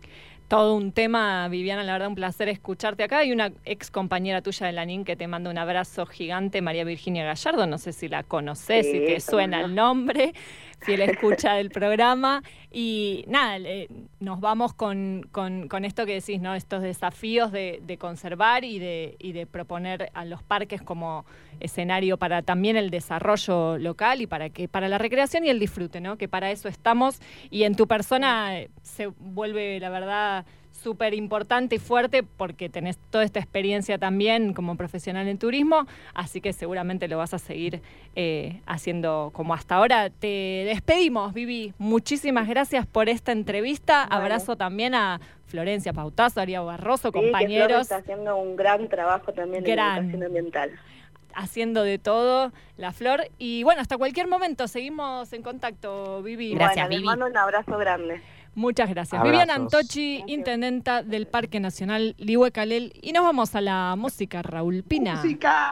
Todo un tema, Viviana, la verdad un placer escucharte acá. Hay una ex compañera tuya de la N I N que te manda un abrazo gigante, María Virginia Gallardo, no sé si la conoces, sí, si te suena el nombre, fiel escucha del programa. Y nada, eh, nos vamos con, con, con esto que decís, ¿no? Estos desafíos de, de conservar y de, y de proponer a los parques como escenario para también el desarrollo local y para que para la recreación y el disfrute, ¿no? Que para eso estamos, y en tu persona eh, se vuelve, la verdad, súper importante y fuerte porque tenés toda esta experiencia también como profesional en turismo, así que seguramente lo vas a seguir eh, haciendo como hasta ahora. Te despedimos, Vivi. Muchísimas gracias por esta entrevista. Bueno. Abrazo también a Florencia Pautazo, Ariel Barroso, sí, compañeros. Que está haciendo un gran trabajo también gran. en educación ambiental. Haciendo de todo, la Flor. Y bueno, hasta cualquier momento seguimos en contacto, Vivi. Gracias, bueno, Vivi. Les mando un abrazo grande. Muchas gracias. Abrazos. Viviana Antochi, Gracias. intendenta del Parque Nacional Lihue Calel. Y nos vamos a la música, Raúl Pina. ¡Música!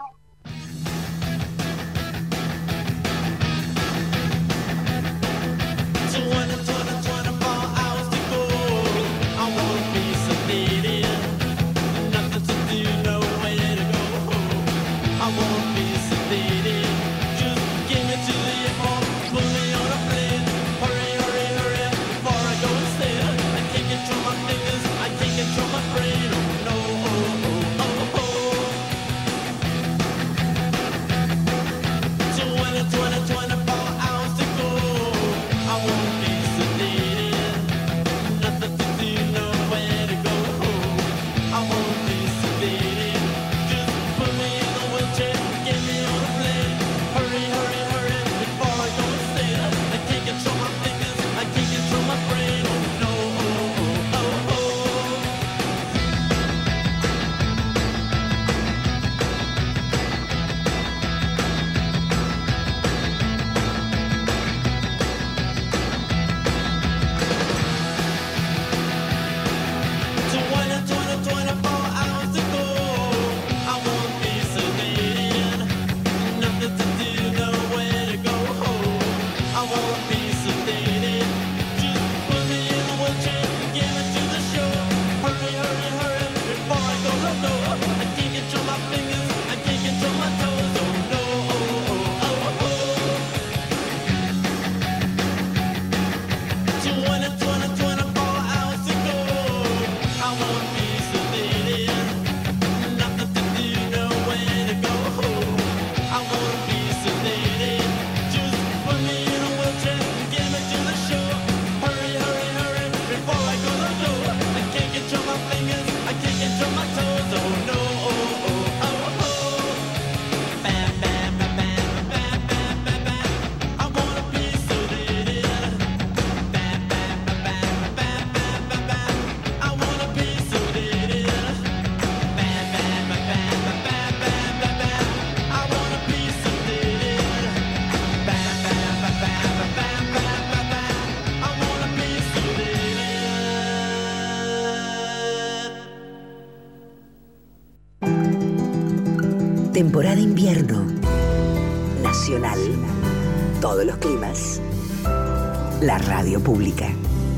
Temporada invierno. Nacional. Todos los climas. La radio pública.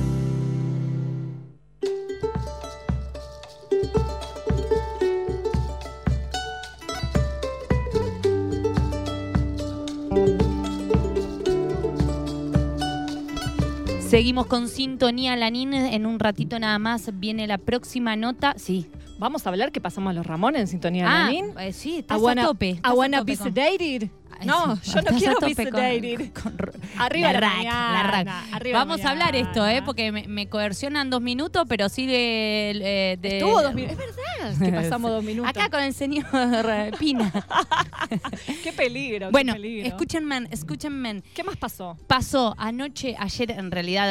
Seguimos con Sintonía Lanín. En un ratito nada más viene la próxima nota. Sí. Vamos a hablar que pasamos los Ramones en Sintonía Ah, Lanín. eh, sí, estás I wanna, a tope. I estás a wanna tope be con- sedated. Ay, No, sí, yo no estás a quiero be tope con- sedated. con- Arriba la la rack, mañana, la rack. arriba Vamos la a hablar esto, mañana. ¿eh? Porque me, me coercionan dos minutos, pero sigue eh, de... Estuvo dos minutos. Es verdad que pasamos dos minutos. Acá con el señor Pina. Qué peligro, Bueno, qué peligro. escúchenme, escúchenme. ¿Qué más pasó? Pasó anoche, ayer en realidad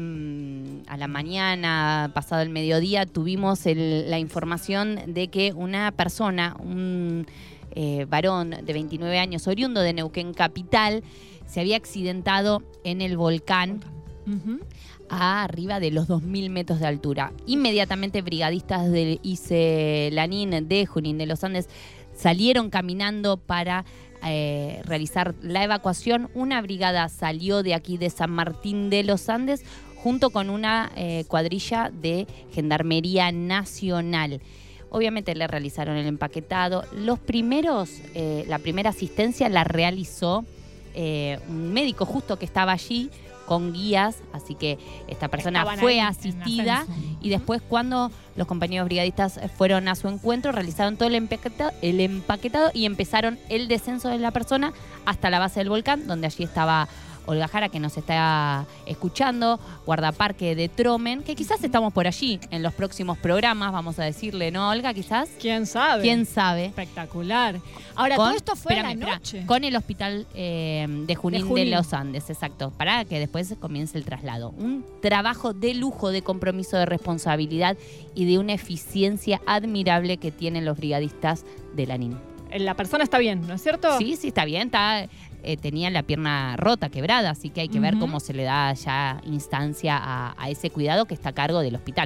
al, a la mañana, pasado el mediodía, tuvimos el- la información de que una persona, un eh, varón de veintinueve años, oriundo de Neuquén Capital, se había accidentado en el volcán Ujú. a arriba de los dos mil metros de altura. Inmediatamente brigadistas del I C E Lanín de Junín de los Andes salieron caminando para eh, realizar la evacuación. Una brigada salió de aquí de San Martín de los Andes junto con una eh, cuadrilla de Gendarmería Nacional. Obviamente le realizaron el empaquetado. Los primeros, eh, la primera asistencia la realizó eh, un médico justo que estaba allí con guías, así que esta persona Estaban fue ahí en asistida ascenso. y después cuando los compañeros brigadistas fueron a su encuentro realizaron todo el empaquetado, el empaquetado y empezaron el descenso de la persona hasta la base del volcán, donde allí estaba Olga Jara, que nos está escuchando, guardaparque de Tromen, que quizás estamos por allí en los próximos programas, vamos a decirle, ¿no, Olga? Quizás. ¿Quién sabe? ¿Quién sabe? Espectacular. Ahora, Con- todo esto fue a espérame, la espera, noche. con el hospital eh, de, Junín De de Junín. los Andes, exacto, para que después comience el traslado. Un trabajo de lujo, de compromiso, de responsabilidad y de una eficiencia admirable que tienen los brigadistas de Lanín. La persona está bien, ¿no es cierto? Sí, sí, está bien, está, eh, tenía la pierna rota, quebrada, así que hay que ver Ujú. cómo se le da ya instancia a, a ese cuidado que está a cargo del hospital.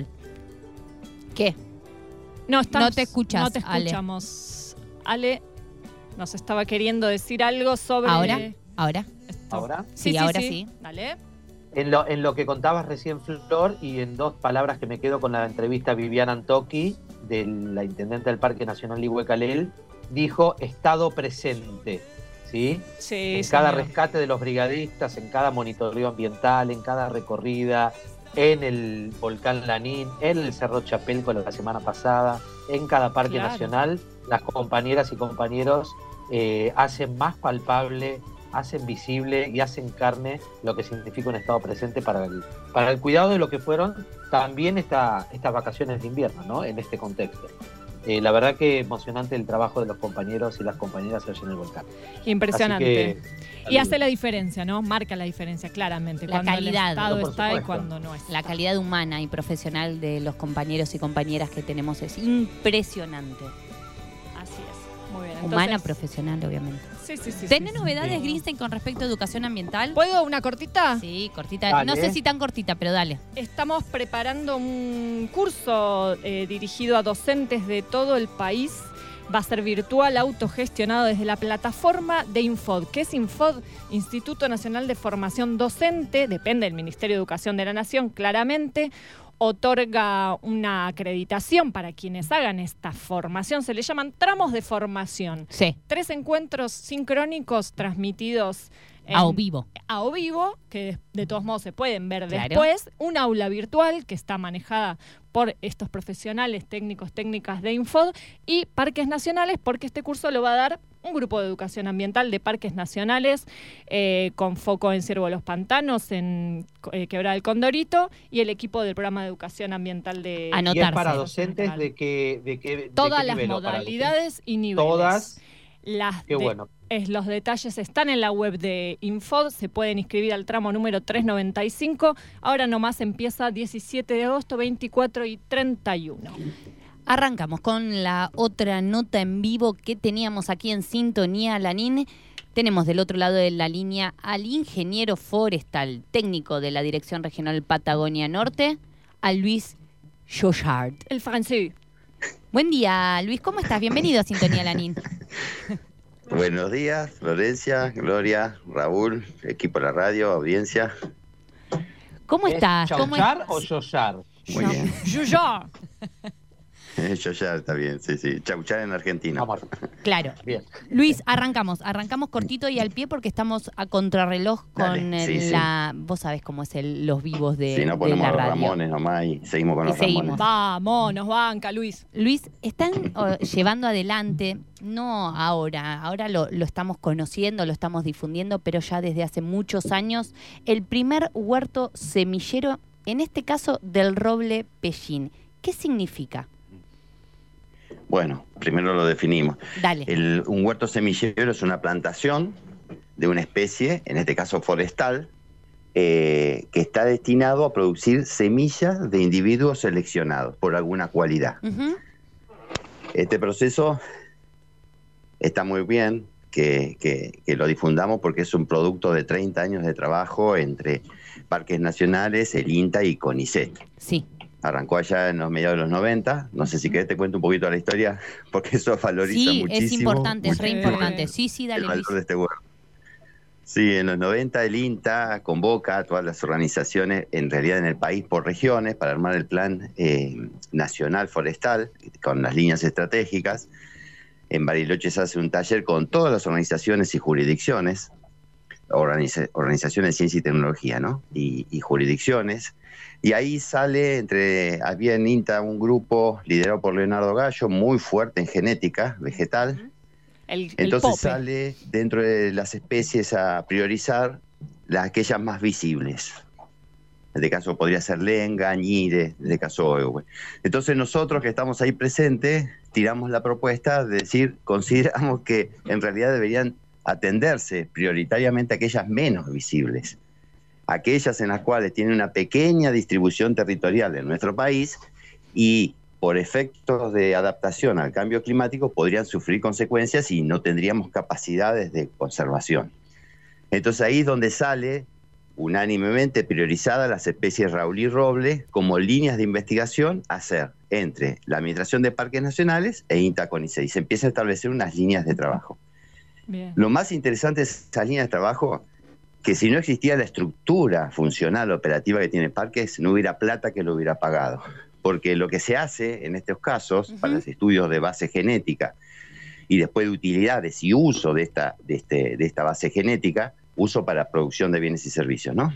¿Qué? No, estamos- No te escuchas, No te Ale. escuchamos. Ale nos estaba queriendo decir algo sobre... ¿Ahora? ¿Ahora? esto. Ahora, Sí, ahora sí. Dale. en lo, en lo que contabas recién, Flor, y en dos palabras que me quedo con la entrevista a Viviana Antoqui, de la intendente del Parque Nacional Iguecalel, dijo estado presente, ¿sí? Sí, En cada señor. rescate de los brigadistas, en cada monitoreo ambiental, en cada recorrida, en el volcán Lanín, en el Cerro Chapelco la semana pasada, en cada parque Claro. nacional, las compañeras y compañeros eh, hacen más palpable, hacen visible y hacen carne lo que significa un estado presente para el, para el cuidado de lo que fueron también esta, estas vacaciones de invierno, ¿no? En este contexto. Eh, la verdad que emocionante el trabajo de los compañeros y las compañeras allá en el volcán. Impresionante. Así que, Y saludos. hace la diferencia, ¿no? Marca la diferencia claramente. La cuando calidad, el estado por está y supuesto. cuando no es. La calidad humana y profesional de los compañeros y compañeras que tenemos es impresionante. Así es. Muy bien. Humana, Entonces, profesional, obviamente. Sí, sí, sí. ¿Tenés sí, sí. novedades, sí. Grinstein, con respecto a educación ambiental? ¿Puedo una cortita? Sí, cortita. Dale. No sé si tan cortita, pero dale. Estamos preparando un curso eh, dirigido a docentes de todo el país. Va a ser virtual, autogestionado desde la plataforma de Infod. ¿Qué es Infod? Instituto Nacional de Formación Docente, depende del Ministerio de Educación de la Nación, claramente. Otorga una acreditación para quienes hagan esta formación. Se le llaman tramos de formación. Sí, Tres encuentros sincrónicos transmitidos en- a o vivo. a o vivo, que de, de todos modos se pueden ver Claro. después, un aula virtual que está manejada por estos profesionales técnicos, técnicas de Infod, y parques nacionales, porque este curso lo va a dar un grupo de educación ambiental de parques nacionales eh, con foco en Ciervo de los Pantanos, en eh, Quebrada del Condorito, y el equipo del programa de educación ambiental de Y es Anotarse. para docentes de qué, de qué, de todas qué las nivel, ¿o para modalidades y niveles. Todas. Las Qué de- bueno. Es, los detalles están en la web de Infod, se pueden inscribir al tramo número trescientos noventa y cinco. Ahora nomás empieza diecisiete de agosto, veinticuatro y treinta y uno. Arrancamos con la otra nota en vivo que teníamos aquí en Sintonía Lanín. Tenemos del otro lado de la línea al ingeniero forestal técnico de la Dirección Regional Patagonia Norte, a Luis Jochard. El francés. Buen día, Luis, ¿cómo estás? Bienvenido a Sintonía Lanín. Buenos días, Florencia, Gloria, Raúl, equipo de la radio, audiencia. ¿Cómo estás? ¿Cómo ¿Chauchar es- o yoyar? Muy bien. Yo ya. Yo ya está bien, sí, sí. Chauchar en Argentina. Vamos. Claro. Bien. Luis, arrancamos. Arrancamos cortito y al pie porque estamos a contrarreloj con Dale, el- sí, sí. la... Vos sabés cómo es el- los vivos de, Si no de ponemos la a los radio. Ramones nomás y seguimos con Y los seguimos. Ramones. Vamos, nos banca, Luis. Luis, están oh, llevando adelante, no ahora, ahora lo, lo estamos conociendo, lo estamos difundiendo, pero ya desde hace muchos años, el primer huerto semillero, en este caso del roble pellín. ¿Qué significa? Bueno, primero lo definimos. Dale. El- un huerto semillero es una plantación de una especie, en este caso forestal, eh, que está destinado a producir semillas de individuos seleccionados por alguna cualidad. Ujú. Este proceso está muy bien que, que- que lo difundamos porque es un producto de treinta años de trabajo entre parques nacionales, el INTA y CONICET. Sí. Arrancó allá en los mediados de los noventa. No sé si querés te cuento un poquito la historia, porque eso valoriza Sí, muchísimo. es importante, es re muchísimo importante. Sí, sí, el dale, valor Luis. de este huerto. Sí, en los noventa el INTA convoca a todas las organizaciones, en realidad en el país por regiones, para armar el plan eh, nacional forestal, con las líneas estratégicas. En Bariloche se hace un taller con todas las organizaciones y jurisdicciones, organiza- organizaciones de ciencia y tecnología, ¿no? Y, y jurisdicciones. Y ahí sale, entre había en INTA un grupo liderado por Leonardo Gallo, muy fuerte en genética vegetal. El, el Entonces pope. sale dentro de las especies a priorizar las aquellas más visibles. En este caso podría ser lenga, ñire, en este caso oehue. Entonces nosotros que estamos ahí presentes tiramos la propuesta de decir, consideramos que en realidad deberían atenderse prioritariamente aquellas menos visibles, aquellas en las cuales tienen una pequeña distribución territorial en nuestro país y por efectos de adaptación al cambio climático podrían sufrir consecuencias y no tendríamos capacidades de conservación. Entonces ahí es donde sale unánimemente priorizada las especies Raúl y Roble como líneas de investigación a hacer entre la Administración de Parques Nacionales e INTA CONICET, y se empieza a establecer unas líneas de trabajo. Bien. Lo más interesante de esas líneas de trabajo, que si no existía la estructura funcional operativa que tiene Parques, no hubiera plata que lo hubiera pagado. Porque lo que se hace en estos casos, Ujú. para los estudios de base genética y después de utilidades y uso de esta, de este, de esta base genética, uso para producción de bienes y servicios, ¿no?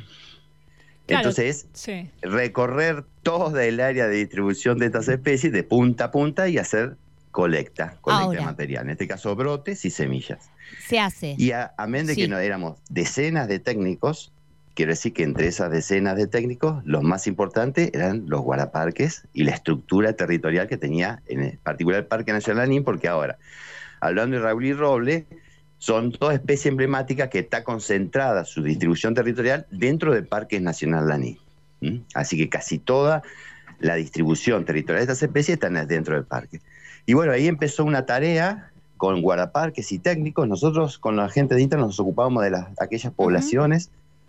Claro. Entonces, Sí. recorrer toda el área de distribución de estas especies de punta a punta y hacer colecta, colecta Ahora. de material, en este caso brotes y semillas. Se hace. Y a- amén de Sí. que no éramos decenas de técnicos, quiero decir que entre esas decenas de técnicos, los más importantes eran los guardaparques y la estructura territorial que tenía en particular el Parque Nacional Lanín, porque ahora, hablando de Raúl y Roble, son dos especies emblemáticas que está concentrada su distribución territorial dentro del Parque Nacional Lanín. ¿Mm? Así que casi toda la distribución territorial de estas especies están dentro del parque. Y bueno, ahí empezó una tarea con guardaparques y técnicos. Nosotros con la gente de INTA nos ocupábamos de las, aquellas poblaciones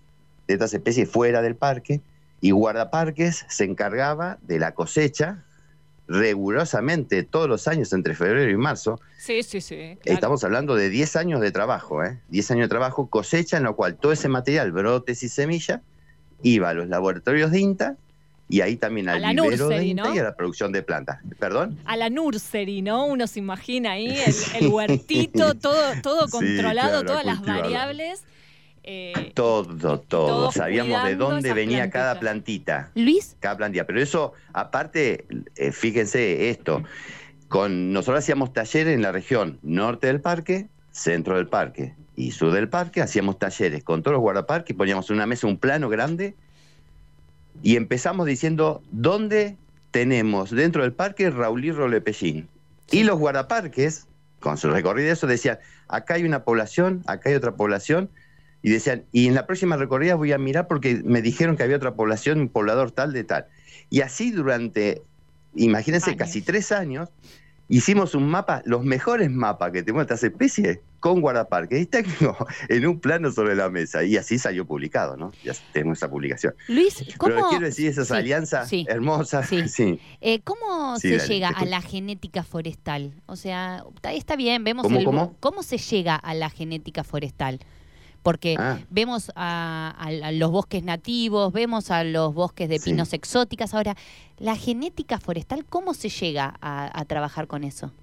de estas especies fuera del parque, y guardaparques se encargaba de la cosecha rigurosamente todos los años entre febrero y marzo. Sí, sí, sí. claro. Estamos hablando de diez años de trabajo, ¿eh? diez años de trabajo, cosecha en lo cual todo ese material, brotes y semillas, iba a los laboratorios de INTA y ahí también A al la vivero de nursery, INTA ¿no? y a la producción de plantas. ¿Perdón? A la nursery, ¿no? Uno se imagina ahí el, el huertito, todo, todo Sí, controlado, claro, todas las cultivarlo. variables. eh, Todo, todo. todos Sabíamos de cuidando dónde esas venía cada plantitas. plantita. Luis, Cada plantilla. Pero eso, aparte, eh, fíjense esto, con nosotros hacíamos talleres en la región norte del parque, centro del parque y sur del parque, hacíamos talleres con todos los guardaparques, poníamos en una mesa un plano grande y empezamos diciendo dónde tenemos dentro del parque Raúl y Roble Pellín. Y los guardaparques, con su recorrido eso, decían, acá hay una población, acá hay otra población, y decían, y en la próxima recorrida voy a mirar porque me dijeron que había otra población, un poblador tal de tal. Y así durante, imagínense, Años. casi tres años, hicimos un mapa, los mejores mapas que tenemos de estas especies con guardaparques. Ahí está en un plano sobre la mesa y así salió publicado, ¿no? Ya tenemos esa publicación. Luis, ¿cómo? Pero quiero decir, esas sí, alianzas sí, hermosas. Sí. Sí. Eh, ¿Cómo Sí, se dale, llega te a escucho. la genética forestal? O sea, está, está bien, vemos ¿Cómo, el, cómo? ¿Cómo se llega a la genética forestal? Porque Ah. vemos a, a- a los bosques nativos, vemos a los bosques de Sí. pinos exóticas. Ahora, la genética forestal, ¿cómo se llega a, a trabajar con eso?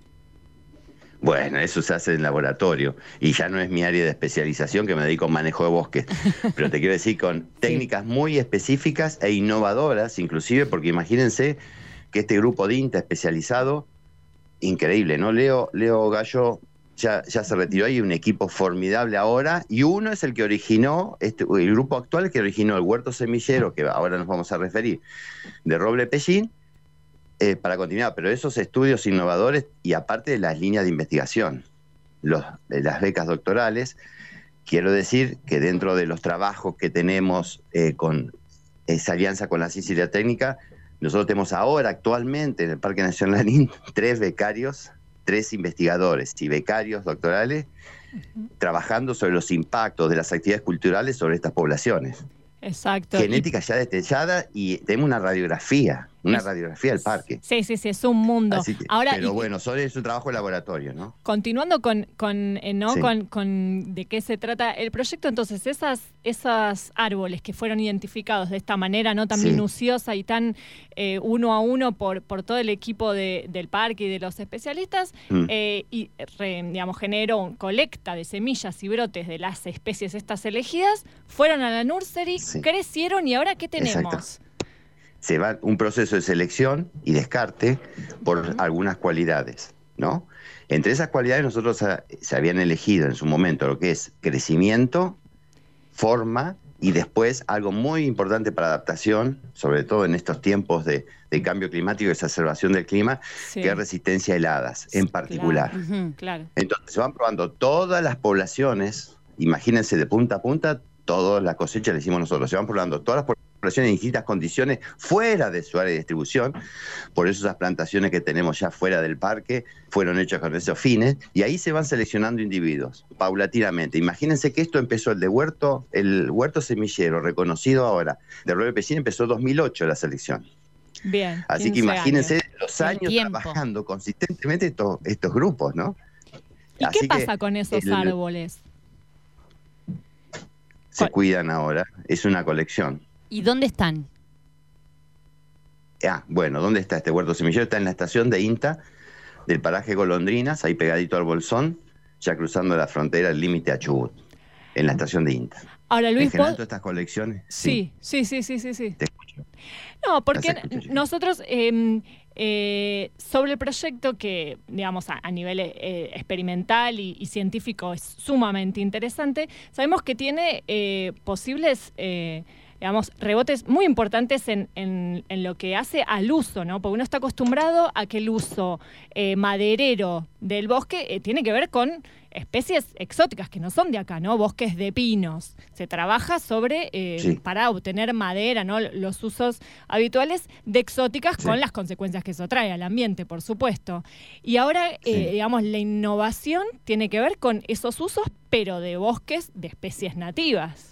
Bueno, eso se hace en laboratorio y ya no es mi área de especialización, que me dedico a manejo de bosques, pero te quiero decir con técnicas muy específicas e innovadoras, inclusive, porque imagínense que este grupo de INTA especializado, increíble, ¿no? Leo, Leo Gallo ya, ya se retiró, hay un equipo formidable ahora, y uno es el que originó, este, el grupo actual que originó el huerto semillero, que ahora nos vamos a referir, de roble pellín, Eh, para continuar, pero esos estudios innovadores y aparte de las líneas de investigación, los, de las becas doctorales, quiero decir que dentro de los trabajos que tenemos eh, con esa alianza con la ciencia y la técnica, nosotros tenemos ahora actualmente en el Parque Nacional Lanín tres becarios, tres investigadores y becarios doctorales uh-huh. trabajando sobre los impactos de las actividades culturales sobre estas poblaciones. Exacto. Genética y... ya detallada y tenemos una radiografía, una es... radiografía del parque. Sí, sí, sí, es un mundo. Que, Ahora, pero y... bueno, solo es un trabajo de laboratorio, ¿no? Continuando con, con, eh, ¿no? Sí. con, con de qué se trata el proyecto, entonces, esas, esas árboles que fueron identificados de esta manera, no tan sí. minuciosa y tan eh, uno a uno por, por todo el equipo de, del parque y de los especialistas, mm. eh, y re, digamos, generó colecta de semillas y brotes de las especies estas elegidas, fueron a la nursery, sí. crecieron y ahora ¿qué tenemos? Exacto. Se va un proceso de selección y descarte por uh-huh. algunas cualidades, ¿no? Entre esas cualidades nosotros a, se habían elegido en su momento lo que es crecimiento, forma y después algo muy importante para adaptación, sobre todo en estos tiempos de, de cambio climático y exacerbación del clima, sí. que es resistencia a heladas en particular. Claro. Uh-huh. Claro. Entonces se van probando todas las poblaciones, imagínense de punta a punta, toda la cosecha la hicimos nosotros, se van probando todas las poblaciones en distintas condiciones fuera de su área de distribución, por eso esas plantaciones que tenemos ya fuera del parque fueron hechas con esos fines, y ahí se van seleccionando individuos, paulatinamente. Imagínense que esto empezó el de huerto, el huerto semillero, reconocido ahora, de roble pellín, empezó en dos mil ocho la selección. Bien. Así que imagínense años. los años trabajando consistentemente estos, estos grupos, ¿no? ¿Y Así qué pasa con esos el, árboles? Se ¿Cuál? Cuidan ahora, es una colección. ¿Y dónde están? Ah, bueno, ¿dónde está este huerto semillero? Está en la estación de INTA, del paraje Golondrinas, ahí pegadito al Bolsón, ya cruzando la frontera, el límite a Chubut, en la estación de INTA. Ahora, Luis, en general, todas estas colecciones. Sí, sí, sí, sí, sí, sí. Te escucho. No, porque nosotros eh, eh, sobre el proyecto que, digamos, a, a nivel eh, experimental y, y científico es sumamente interesante, sabemos que tiene eh, posibles eh, digamos, rebotes muy importantes en, en, en lo que hace al uso, ¿no? Porque uno está acostumbrado a que el uso eh, maderero del bosque eh, tiene que ver con especies exóticas que no son de acá, ¿no? Bosques de pinos. Se trabaja sobre, eh, sí. para obtener madera, ¿no? Los usos habituales de exóticas sí. con las consecuencias que eso trae al ambiente, por supuesto. Y ahora, sí. eh, digamos, la innovación tiene que ver con esos usos, pero de bosques de especies nativas.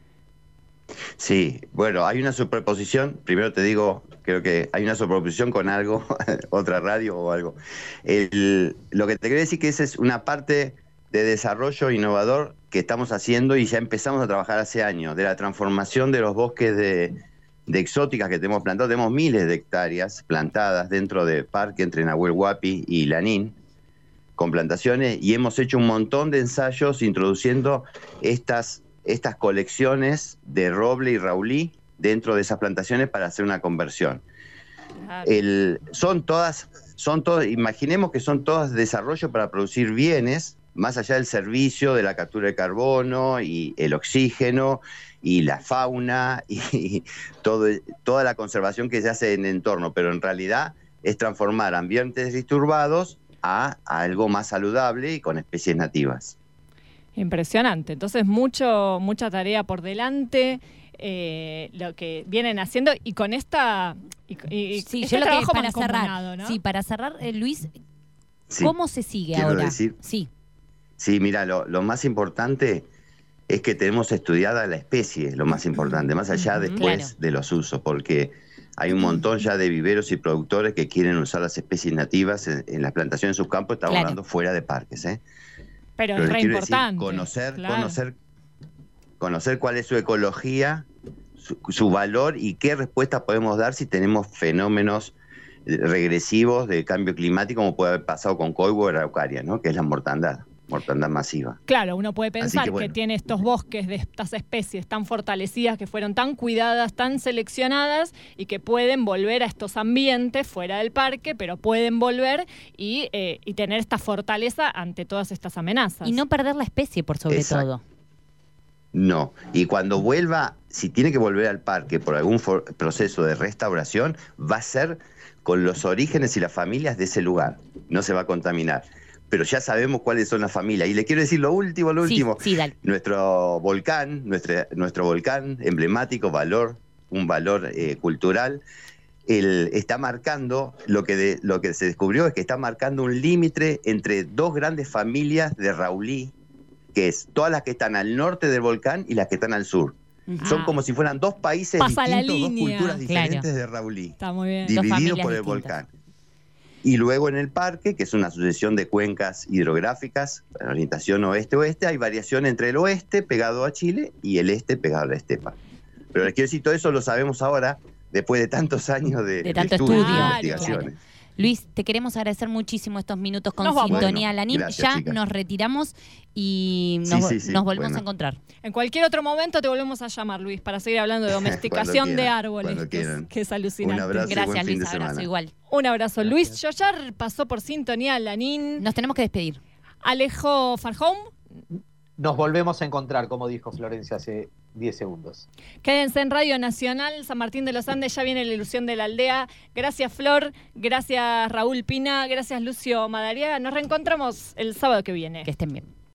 Sí, bueno, hay una superposición, primero te digo, creo que hay una superposición con algo, otra radio o algo. El, lo que te quiero decir que esa es una parte de desarrollo innovador que estamos haciendo y ya empezamos a trabajar hace años, de la transformación de los bosques de, de exóticas que tenemos plantados. Tenemos miles de hectáreas plantadas dentro del parque entre Nahuel Huapi y Lanín, con plantaciones, y hemos hecho un montón de ensayos introduciendo estas... estas colecciones de roble y raulí dentro de esas plantaciones para hacer una conversión. Claro. El, son todas, son todas, imaginemos que son todas de desarrollo para producir bienes, más allá del servicio de la captura de carbono y el oxígeno y la fauna y todo, toda la conservación que se hace en el entorno, pero en realidad es transformar ambientes disturbados a, a algo más saludable y con especies nativas. Impresionante. Entonces, mucho, mucha tarea por delante, eh, lo que vienen haciendo y con esta... Y, y, sí, este yo lo que trabajo para cerrar, ¿no? sí, para cerrar, eh, Luis, Sí. ¿Cómo se sigue Quiero ahora? decir- Sí. Sí, mira, lo, lo más importante es que tenemos estudiada la especie, lo más importante, más allá Ujú, después claro. de los usos, porque hay un montón ya de viveros y productores que quieren usar las especies nativas en, en la plantación en sus campos, estamos Claro. hablando fuera de parques, ¿eh? Pero, Pero es le re quiero decir, importante. conocer, claro. conocer, conocer cuál es su ecología, su, su valor y qué respuesta podemos dar si tenemos fenómenos regresivos de cambio climático, como puede haber pasado con Coibo o Araucaria, ¿no? Que es la mortandad, mortandad masiva. Claro, uno puede pensar que que, bueno. tiene estos bosques de estas especies tan fortalecidas, que fueron tan cuidadas, tan seleccionadas y que pueden volver a estos ambientes fuera del parque, pero pueden volver y, eh, y tener esta fortaleza ante todas estas amenazas. Y no perder la especie, por sobre Exacto. todo. No, y cuando vuelva, si tiene que volver al parque por algún for- proceso de restauración, va a ser con los orígenes y las familias de ese lugar, no se va a contaminar. Pero ya sabemos cuáles son las familias. Y le quiero decir lo último, lo Sí, último. sí, dale. Nuestro volcán, nuestra- nuestro volcán emblemático, valor, un valor eh, cultural, el, está marcando, lo que, de- lo que se descubrió es que está marcando un límite entre dos grandes familias de Raulí, que es todas las que están al norte del volcán y las que están al sur. Ujú. Son Ah. como si fueran dos países Pasa la distintos, dos línea. culturas Claro. diferentes de Raulí, Está muy bien. Dos divididos familias por el distintas. volcán. Y luego en el parque, que es una sucesión de cuencas hidrográficas, en orientación oeste-oeste, hay variación entre el oeste pegado a Chile y el este pegado a la estepa. Pero les quiero decir, todo eso lo sabemos ahora, después de tantos años de, De tanto estudios, estudio. de Claro. investigaciones. Luis, te queremos agradecer muchísimo estos minutos con Nos vamos. Sintonía Bueno, Lanín. gracias, Ya chicas. nos retiramos y Sí, nos, sí, sí, nos volvemos bueno. a encontrar. En cualquier otro momento te volvemos a llamar, Luis, para seguir hablando de domesticación Cuando de quieran, árboles, cuando que es, quieran. que es alucinante. Un abrazo y buen Gracias, fin Luis. de Abrazo semana. igual. Un abrazo. Luis Yoyar pasó por Sintonía Lanín. Nos tenemos que despedir. Alejo Farjón. Nos volvemos a encontrar, como dijo Florencia hace diez segundos. Quédense en Radio Nacional, San Martín de los Andes, ya viene la ilusión de la aldea. Gracias Flor, gracias Raúl Pina, gracias Lucio Madariaga. Nos reencontramos el sábado que viene. Que estén bien.